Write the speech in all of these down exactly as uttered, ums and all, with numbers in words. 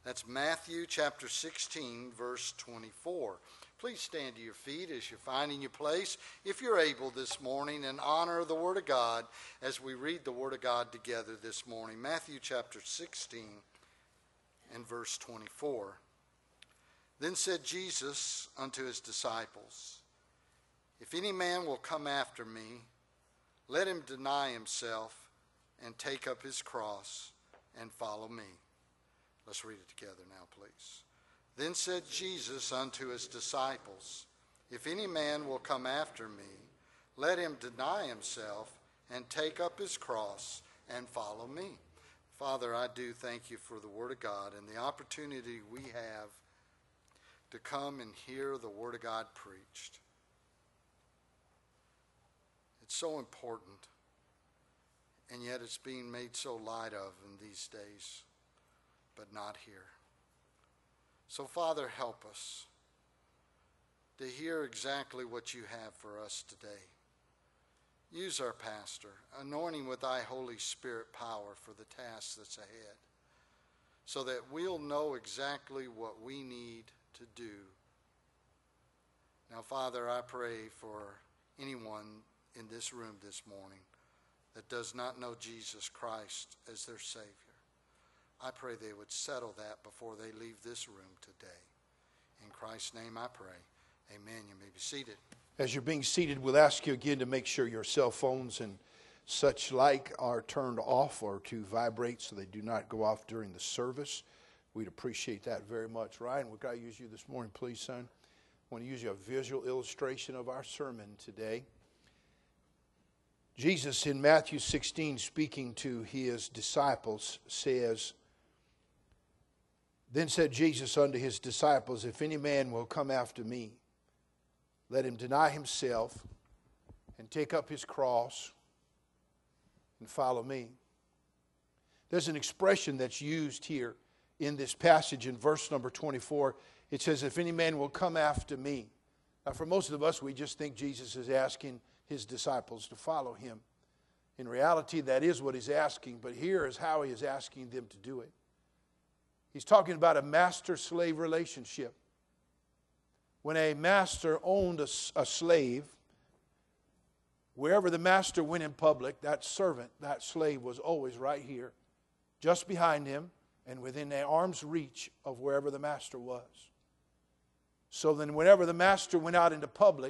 That's Matthew chapter sixteen, verse twenty-four. Please stand to your feet as you're finding your place, if you're able this morning, and honor the Word of God as we read the Word of God together this morning. Matthew chapter sixteen and verse twenty-four. Then said Jesus unto his disciples, If any man will come after me, let him deny himself and take up his cross and follow me. Let's read it together now, please. Then said Jesus unto his disciples, If any man will come after me, let him deny himself and take up his cross and follow me. Father, I do thank you for the Word of God and the opportunity we have to come and hear the Word of God preached. It's so important, and yet it's being made so light of in these days, but not here. So, Father, help us to hear exactly what you have for us today. Use our pastor, anointing with thy Holy Spirit power for the task that's ahead, so that we'll know exactly what we need to do. Now, Father, I pray for anyone in this room this morning that does not know Jesus Christ as their Savior. I pray they would settle that before they leave this room today. In Christ's name I pray. Amen. You may be seated. As you're being seated, we'll ask you again to make sure your cell phones and such like are turned off or to vibrate so they do not go off during the service. We'd appreciate that very much. Ryan, we've got to use you this morning, please, son. I want to use you a visual illustration of our sermon today. Jesus in Matthew sixteen, speaking to his disciples, says, Then said Jesus unto his disciples, If any man will come after me, let him deny himself and take up his cross and follow me. There's an expression that's used here in this passage in verse number twenty-four. It says, If any man will come after me. Now, for most of us, we just think Jesus is asking his disciples to follow him. In reality, that is what he's asking, but here is how he is asking them to do it. He's talking about a master-slave relationship. When a master owned a, a slave, wherever the master went in public, that servant, that slave was always right here, just behind him and within the arm's reach of wherever the master was. So then whenever the master went out into public,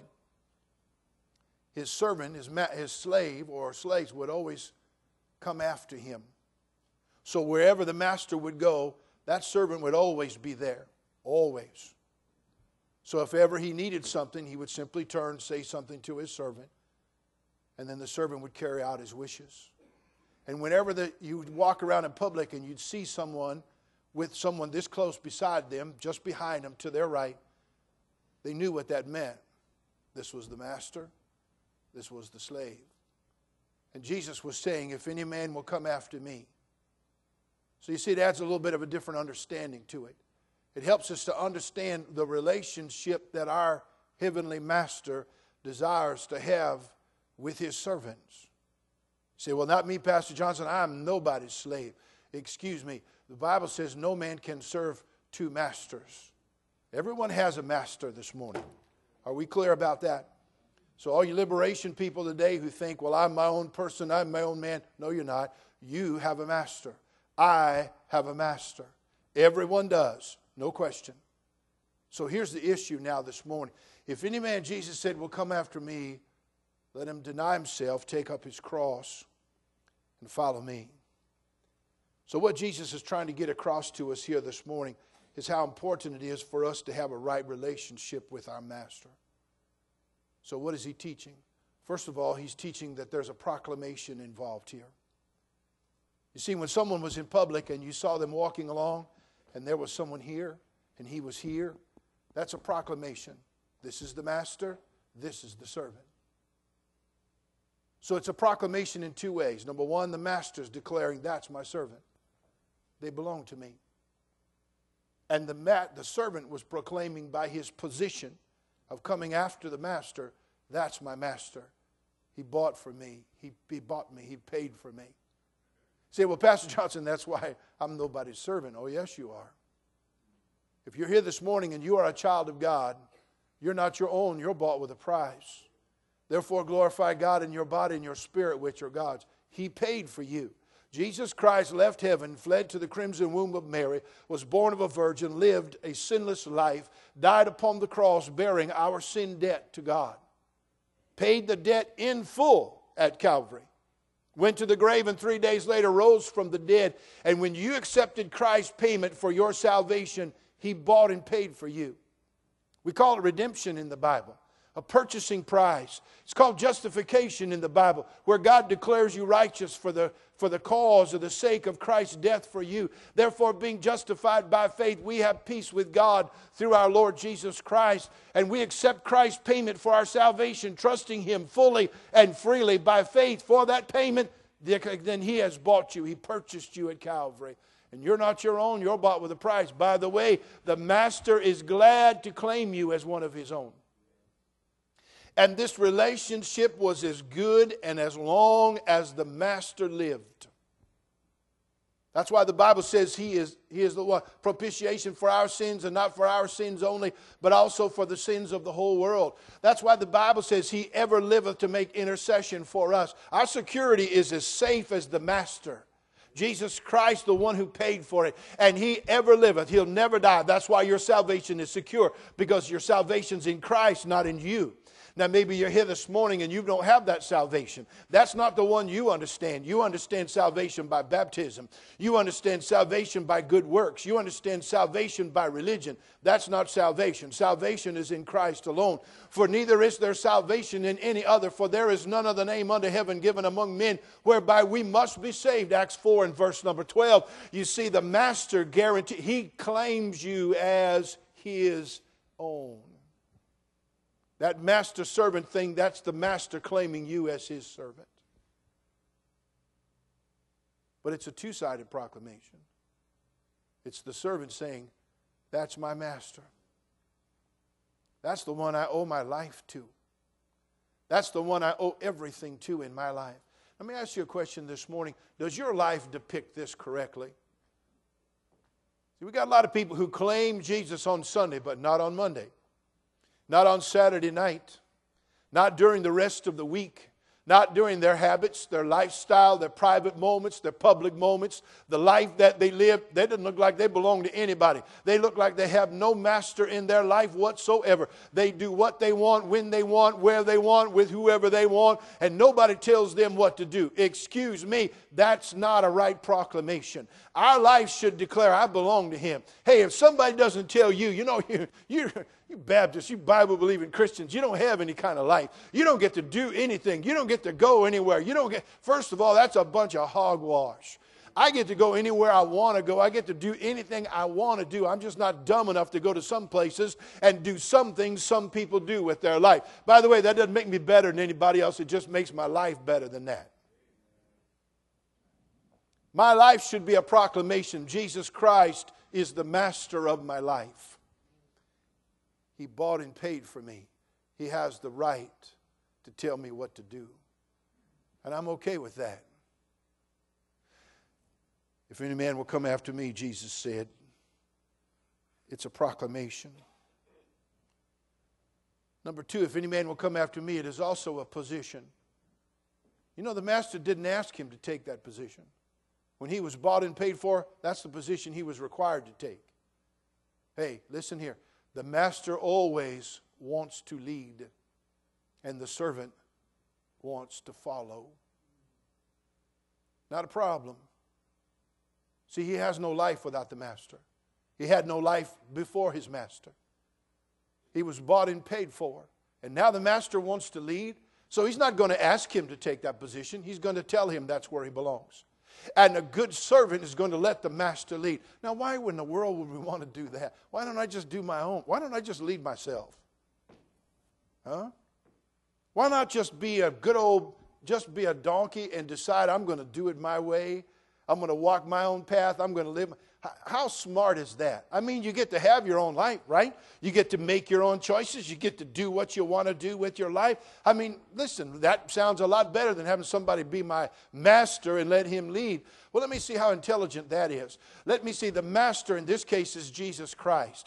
his servant, his, ma- his slave or slaves would always come after him. So wherever the master would go, that servant would always be there, always. So if ever he needed something, he would simply turn, say something to his servant, and then the servant would carry out his wishes. And whenever the, you would walk around in public and you'd see someone with someone this close beside them, just behind them to their right, they knew what that meant. This was the master. This was the slave. And Jesus was saying, if any man will come after me. So you see, it adds a little bit of a different understanding to it. It helps us to understand the relationship that our heavenly master desires to have with his servants. You say, well, not me, Pastor Johnson. I'm nobody's slave. Excuse me. The Bible says no man can serve two masters. Everyone has a master this morning. Are we clear about that? So all you liberation people today who think, well, I'm my own person, I'm my own man. No, you're not. You have a master. I have a master. Everyone does. No question. So here's the issue now this morning. If any man, Jesus said, will come after me, let him deny himself, take up his cross, and follow me. So what Jesus is trying to get across to us here this morning is how important it is for us to have a right relationship with our master. So what is he teaching? First of all, he's teaching that there's a proclamation involved here. You see, when someone was in public and you saw them walking along and there was someone here and he was here, that's a proclamation. This is the master, this is the servant. So it's a proclamation in two ways. Number one, the master's declaring, that's my servant. They belong to me. And the, ma- the servant was proclaiming by his position of coming after the master, that's my master. He bought for me. He, he bought me. He paid for me. Say, well, Pastor Johnson, that's why I'm nobody's servant. Oh, yes, you are. If you're here this morning and you are a child of God, you're not your own, you're bought with a price. Therefore glorify God in your body and your spirit, which are God's. He paid for you. Jesus Christ left heaven, fled to the crimson womb of Mary, was born of a virgin, lived a sinless life, died upon the cross bearing our sin debt to God. Paid the debt in full at Calvary. Went to the grave and three days later rose from the dead. And when you accepted Christ's payment for your salvation, He bought and paid for you. We call it redemption in the Bible, a purchasing price. It's called justification in the Bible, where God declares you righteous for the, for the cause or the sake of Christ's death for you. Therefore, being justified by faith, we have peace with God through our Lord Jesus Christ. And we accept Christ's payment for our salvation, trusting Him fully and freely by faith for that payment. Then He has bought you. He purchased you at Calvary. And you're not your own, you're bought with a price. By the way, the Master is glad to claim you as one of His own. And this relationship was as good and as long as the Master lived. That's why the Bible says He is, he is the one, propitiation for our sins, and not for our sins only, but also for the sins of the whole world. That's why the Bible says He ever liveth to make intercession for us. Our security is as safe as the Master. Jesus Christ, the one who paid for it. And He ever liveth. He'll never die. That's why your salvation is secure. Because your salvation's in Christ, not in you. Now maybe you're here this morning and you don't have that salvation. That's not the one you understand. You understand salvation by baptism. You understand salvation by good works. You understand salvation by religion. That's not salvation. Salvation is in Christ alone. For neither is there salvation in any other, for there is none other name under heaven given among men whereby we must be saved. Acts four and verse number twelve. You see, the Master guarantee, He claims you as His own. That master-servant thing, that's the Master claiming you as His servant. But it's a two-sided proclamation. It's the servant saying, that's my Master. That's the one I owe my life to. That's the one I owe everything to in my life. Let me ask you a question this morning. Does your life depict this correctly? See, we got a lot of people who claim Jesus on Sunday, but not on Monday. Not on Saturday night, not during the rest of the week, not during their habits, their lifestyle, their private moments, their public moments, the life that they live. They don't look like they belong to anybody. They look like they have no master in their life whatsoever. They do what they want, when they want, where they want, with whoever they want, and nobody tells them what to do. Excuse me, that's not a right proclamation. Our life should declare, I belong to Him. Hey, if somebody doesn't tell you, you know, you, you, you Baptists, you Bible-believing Christians, you don't have any kind of life. You don't get to do anything. You don't get to go anywhere. You don't get, first of all, that's a bunch of hogwash. I get to go anywhere I want to go. I get to do anything I want to do. I'm just not dumb enough to go to some places and do some things some people do with their life. By the way, that doesn't make me better than anybody else. It just makes my life better than that. My life should be a proclamation. Jesus Christ is the Master of my life. He bought and paid for me. He has the right to tell me what to do. And I'm okay with that. If any man will come after me, Jesus said, it's a proclamation. Number two, if any man will come after me, it is also a position. You know, the Master didn't ask him to take that position. When he was bought and paid for, that's the position he was required to take. Hey, listen here. The Master always wants to lead, and the servant wants to follow. Not a problem. See, he has no life without the Master. He had no life before his Master. He was bought and paid for. And now the Master wants to lead. So he's not going to ask him to take that position. He's going to tell him that's where he belongs. And a good servant is going to let the Master lead. Now, why in the world would we want to do that? Why don't I just do my own? Why don't I just lead myself? Huh? Why not just be a good old, just be a donkey and decide I'm going to do it my way? I'm going to walk my own path. I'm going to live. How smart is that? I mean, you get to have your own life, right? You get to make your own choices. You get to do what you want to do with your life. I mean, listen, that sounds a lot better than having somebody be my master and let him lead. Well, let me see how intelligent that is. Let me see. The Master in this case is Jesus Christ.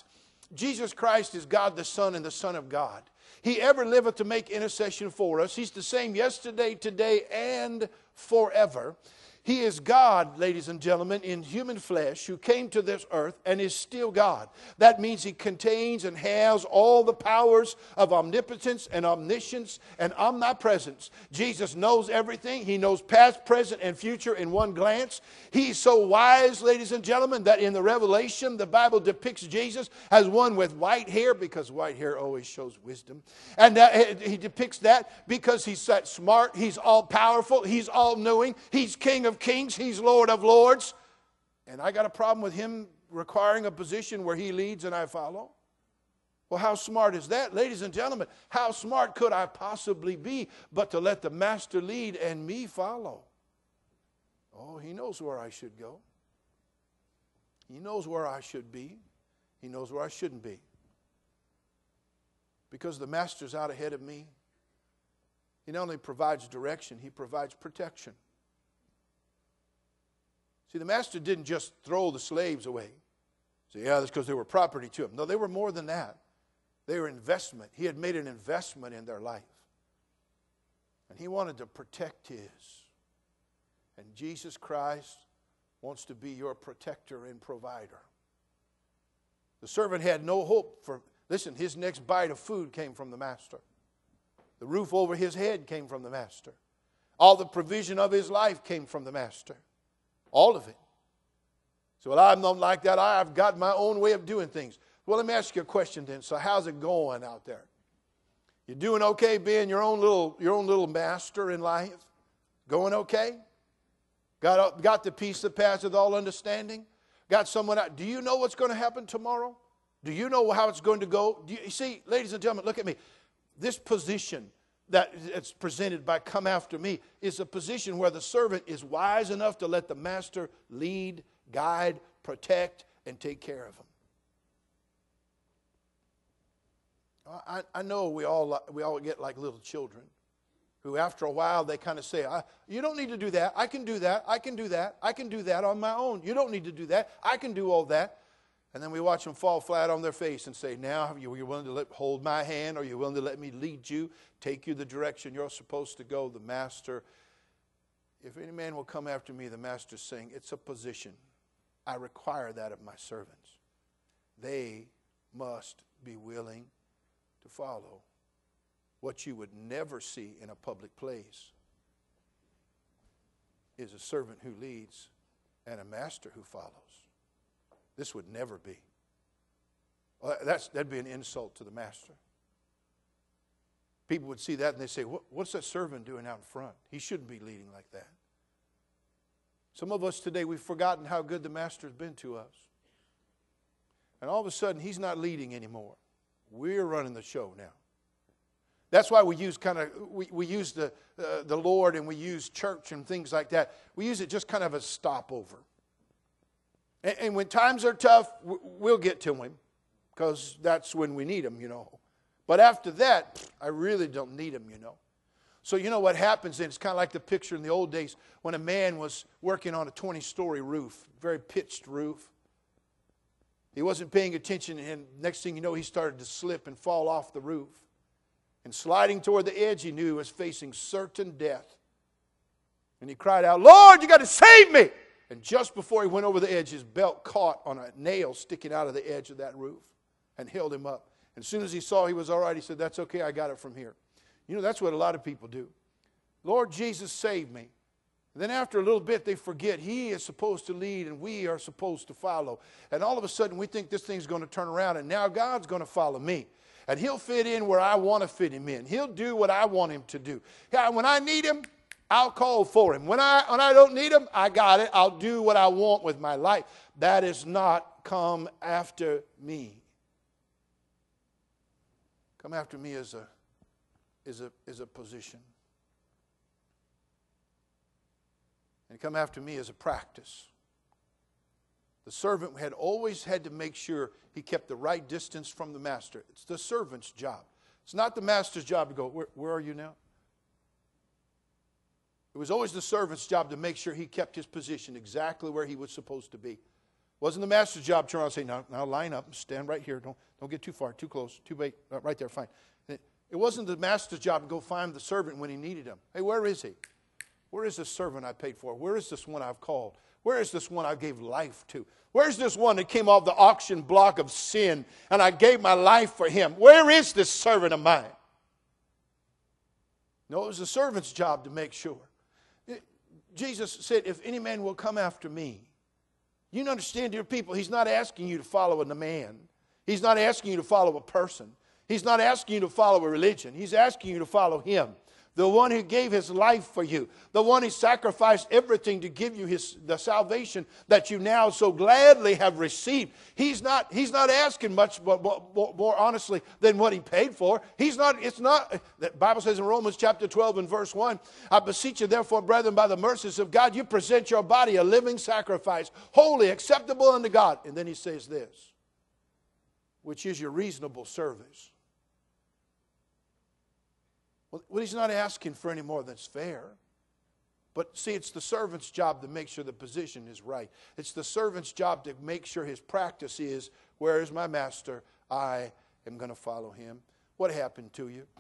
Jesus Christ is God the Son and the Son of God. He ever liveth to make intercession for us. He's the same yesterday, today, and forever. He is God, ladies and gentlemen, in human flesh who came to this earth and is still God. That means He contains and has all the powers of omnipotence and omniscience and omnipresence. Jesus knows everything. He knows past, present, and future in one glance. He's so wise, ladies and gentlemen, that in the Revelation, the Bible depicts Jesus as one with white hair, because white hair always shows wisdom. And that, He depicts that because He's that smart, He's all-powerful, He's all-knowing, He's King of Kings, He's Lord of Lords. And I got a problem with Him requiring a position where He leads and I follow. Well, how smart is that? Ladies and gentlemen, how smart could I possibly be but to let the Master lead and me follow? Oh, He knows where I should go. He knows where I should be. He knows where I shouldn't be. Because the Master's out ahead of me, He not only provides direction, He provides protection. See, the Master didn't just throw the slaves away. Say, yeah, that's because they were property to Him. No, they were more than that. They were investment. He had made an investment in their life. And He wanted to protect His. And Jesus Christ wants to be your protector and provider. The servant had no hope for, listen, his next bite of food came from the Master. The roof over his head came from the Master. All the provision of his life came from the Master. All of it. So, well, I'm not like that. I've got my own way of doing things. Well, let me ask you a question then. So how's it going out there? You doing okay being your own little, your own little master in life? Going okay? Got, got the peace that passeth all understanding? Got someone out? Do you know what's going to happen tomorrow? Do you know how it's going to go? Do you, you see, ladies and gentlemen, look at me. This position that it's presented by Come After Me is a position where the servant is wise enough to let the Master lead, guide, protect, and take care of him. I, I know we all, we all get like little children who after a while they kind of say, I, you don't need to do that. I can do that. I can do that. I can do that on my own. You don't need to do that. I can do all that. And then we watch them fall flat on their face and say, now, are you willing to let, hold my hand? Are you willing to let me lead you, take you the direction you're supposed to go? The Master, if any man will come after me, the Master's saying, it's a position. I require that of my servants. They must be willing to follow. What you would never see in a public place is a servant who leads and a master who follows. This would never be. Well, that's, that'd be an insult to the Master. People would see that and they'd say, what, what's that servant doing out in front? He shouldn't be leading like that. Some of us today, we've forgotten how good the Master's been to us. And all of a sudden, He's not leading anymore. We're running the show now. That's why we use kind of, we, we use the, uh, the Lord and we use church and things like that. We use it just kind of a stopover. And, and when times are tough, we'll get to Him because that's when we need Him, you know. But after that, I really don't need Him, you know. So you know what happens then? It's kind of like the picture in the old days when a man was working on a twenty-story roof, very pitched roof. He wasn't paying attention, and next thing you know, he started to slip and fall off the roof. And sliding toward the edge, he knew he was facing certain death. And he cried out, Lord, you got to save me! And just before he went over the edge, his belt caught on a nail sticking out of the edge of that roof and held him up. And as soon as he saw he was all right, he said, that's okay, I got it from here. You know, that's what a lot of people do. Lord Jesus, save me. And then after a little bit, they forget He is supposed to lead and we are supposed to follow. And all of a sudden, we think this thing's going to turn around and now God's going to follow me. And He'll fit in where I want to fit Him in. He'll do what I want Him to do. Yeah, when I need Him, I'll call for Him. When I, when I don't need Him, I got it. I'll do what I want with my life. That is not come after me. Come after me is a, is a, is a position. And come after me is a practice. The servant had always had to make sure he kept the right distance from the master. It's the servant's job. It's not the master's job to go, where, where are you now? It was always the servant's job to make sure he kept his position exactly where he was supposed to be. Wasn't the master's job to turn around and say, now, now line up, stand right here. Don't, don't get too far, too close, too bait. Right there, fine. It, it wasn't the master's job to go find the servant when he needed him. Hey, where is he? Where is this servant I paid for? Where is this one I've called? Where is this one I gave life to? Where's this one that came off the auction block of sin and I gave my life for him? Where is this servant of mine? No, it was the servant's job to make sure. Jesus said, if any man will come after me. You understand, dear people, he's not asking you to follow a man. He's not asking you to follow a person. He's not asking you to follow a religion. He's asking you to follow him. The one who gave his life for you. The one who sacrificed everything to give you his, the salvation that you now so gladly have received. He's not, he's not asking much more, more, more honestly than what he paid for. He's not, it's not, the Bible says in Romans chapter twelve and verse one, I beseech you therefore, brethren, by the mercies of God, you present your body a living sacrifice, holy, acceptable unto God. And then he says this, which is your reasonable service. Well, he's not asking for any more that's fair. But see, it's the servant's job to make sure the position is right. It's the servant's job to make sure his practice is, where is my master? I am going to follow him. What happened to you?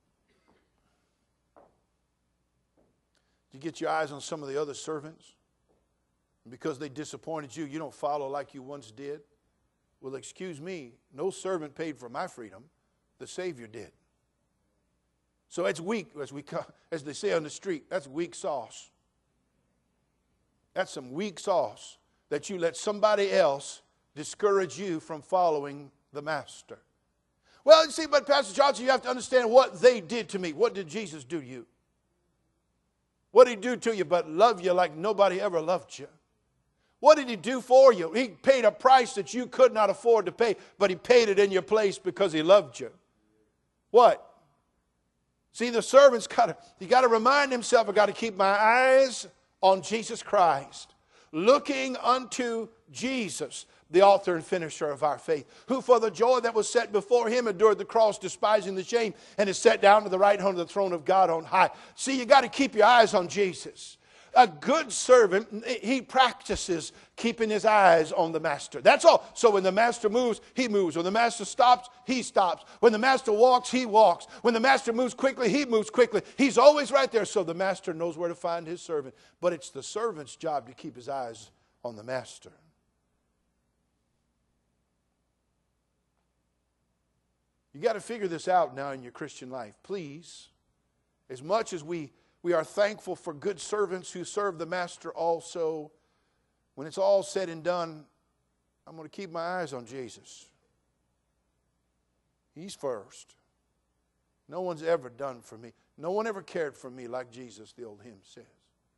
Did you get your eyes on some of the other servants? Because they disappointed you, you don't follow like you once did? Well, excuse me, no servant paid for my freedom. The Savior did. So it's weak, as we as they say on the street, that's weak sauce. That's some weak sauce that you let somebody else discourage you from following the master. Well, you see, but Pastor Johnson, you have to understand what they did to me. What did Jesus do to you? What did he do to you but love you like nobody ever loved you? What did he do for you? He paid a price that you could not afford to pay, but he paid it in your place because he loved you. What? See, the servant's got to, he got to remind himself, I've got to keep my eyes on Jesus Christ, looking unto Jesus, the author and finisher of our faith, who for the joy that was set before him endured the cross, despising the shame, and is set down to the right hand of the throne of God on high. See, you got to keep your eyes on Jesus. A good servant, he practices keeping his eyes on the master. That's all. So when the master moves, he moves. When the master stops, he stops. When the master walks, he walks. When the master moves quickly, he moves quickly. He's always right there, so the master knows where to find his servant. But it's the servant's job to keep his eyes on the master. You got to figure this out now in your Christian life. Please, as much as we We are thankful for good servants who serve the master also. When it's all said and done, I'm going to keep my eyes on Jesus. He's first. No one's ever done for me. No one ever cared for me like Jesus, the old hymn says.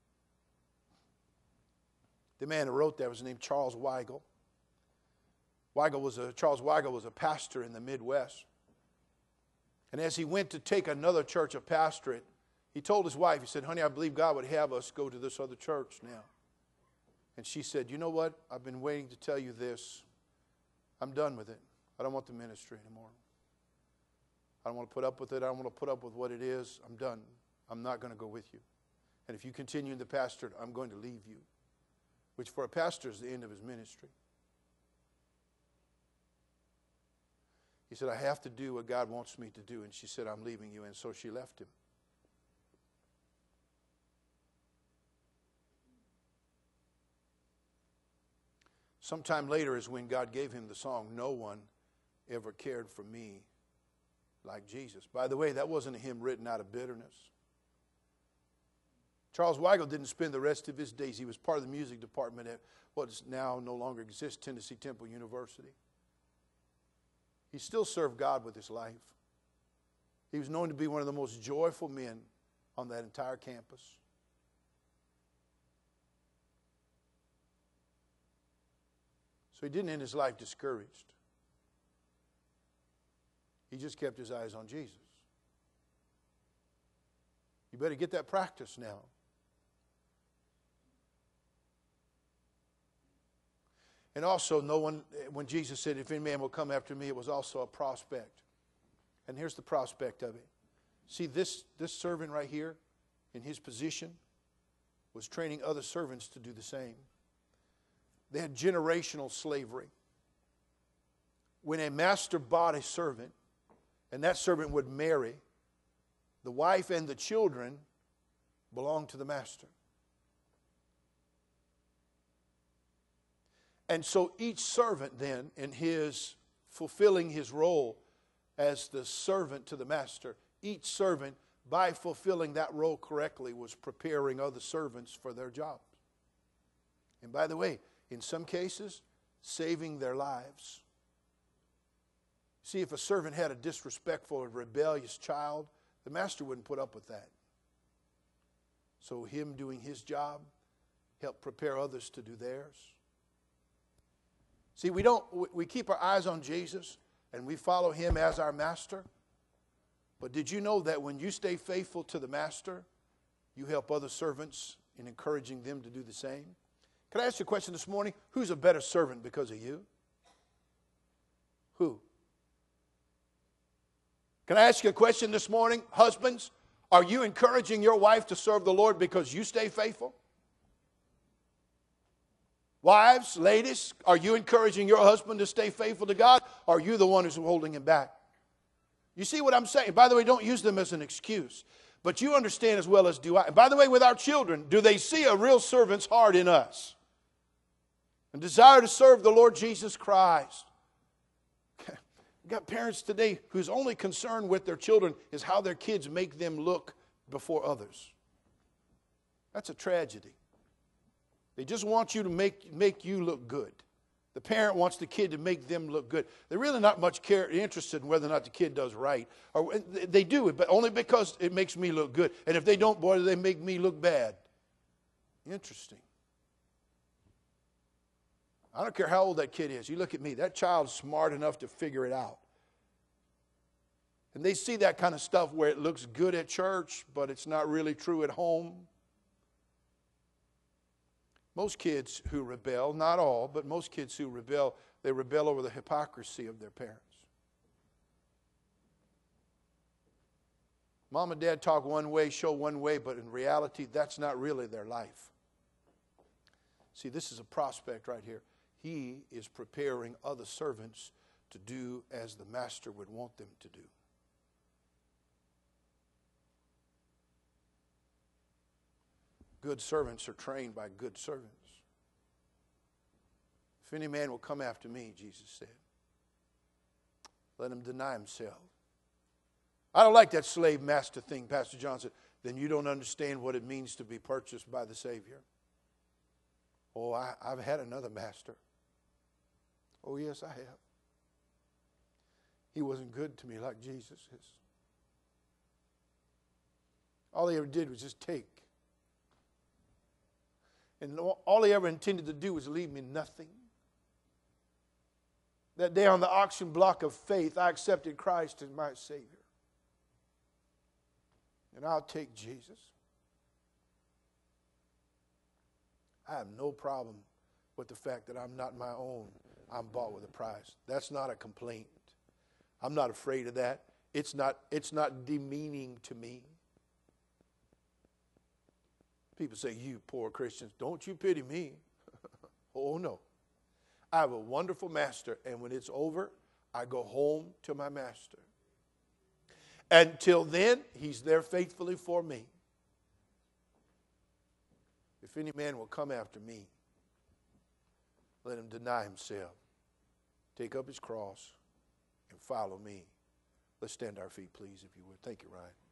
The man who wrote that was named Charles Weigel. Weigel was a, Charles Weigel was a pastor in the Midwest. And as he went to take another church of pastorate, he told his wife, he said, honey, I believe God would have us go to this other church now. And she said, you know what? I've been waiting to tell you this. I'm done with it. I don't want the ministry anymore. I don't want to put up with it. I don't want to put up with what it is. I'm done. I'm not going to go with you. And if you continue in the pastorate, I'm going to leave you. Which for a pastor is the end of his ministry. He said, I have to do what God wants me to do. And she said, I'm leaving you. And so she left him. Sometime later is when God gave him the song, No One Ever Cared for Me Like Jesus. By the way, that wasn't a hymn written out of bitterness. Charles Weigel didn't spend the rest of his days. He was part of the music department at what is now no longer exists, Tennessee Temple University. He still served God with his life. He was known to be one of the most joyful men on that entire campus. So he didn't end his life discouraged. He just kept his eyes on Jesus. You better get that practice now. And also, no one, when Jesus said, if any man will come after me, it was also a prospect. And here's the prospect of it. See, this, this servant right here, in his position, was training other servants to do the same. They had generational slavery. When a master bought a servant, and that servant would marry, the wife and the children belonged to the master. And so each servant then, in his fulfilling his role as the servant to the master, each servant, by fulfilling that role correctly, was preparing other servants for their jobs. And by the way, in some cases, saving their lives. See, if a servant had a disrespectful or rebellious child, the master wouldn't put up with that. So him doing his job helped prepare others to do theirs. See, we don't we keep our eyes on Jesus and we follow him as our master. But did you know that when you stay faithful to the master, you help other servants in encouraging them to do the same? Can I ask you a question this morning? Who's a better servant because of you? Who? Can I ask you a question this morning? Husbands, are you encouraging your wife to serve the Lord because you stay faithful? Wives, ladies, are you encouraging your husband to stay faithful to God? Or are you the one who's holding him back? You see what I'm saying? By the way, don't use them as an excuse. But you understand as well as do I. And by the way, with our children, do they see a real servant's heart in us? And desire to serve the Lord Jesus Christ. We've got parents today whose only concern with their children is how their kids make them look before others. That's a tragedy. They just want you to make, make you look good. The parent wants the kid to make them look good. They're really not much care, interested in whether or not the kid does right. Or they do it, but only because it makes me look good. And if they don't, boy, they make me look bad. Interesting. I don't care how old that kid is. You look at me. That child's smart enough to figure it out. And they see that kind of stuff where it looks good at church, but it's not really true at home. Most kids who rebel, not all, but most kids who rebel, they rebel over the hypocrisy of their parents. Mom and dad talk one way, show one way, but in reality, that's not really their life. See, this is a prospect right here. He is preparing other servants to do as the master would want them to do. Good servants are trained by good servants. If any man will come after me, Jesus said, let him deny himself. I don't like that slave master thing, Pastor John said. Then you don't understand what it means to be purchased by the Savior. Oh, I, I've had another master. Oh, yes, I have. He wasn't good to me like Jesus is. All he ever did was just take. And all he ever intended to do was leave me nothing. That day on the auction block of faith, I accepted Christ as my Savior. And I'll take Jesus. I have no problem with the fact that I'm not my own. I'm bought with a price. That's not a complaint. I'm not afraid of that. It's not, it's not demeaning to me. People say, you poor Christians, don't you pity me. Oh, no. I have a wonderful master, and when it's over, I go home to my master. Until then, he's there faithfully for me. If any man will come after me, let him deny himself, take up his cross, and follow me. Let's stand to our feet, please, if you would. Thank you, Ryan.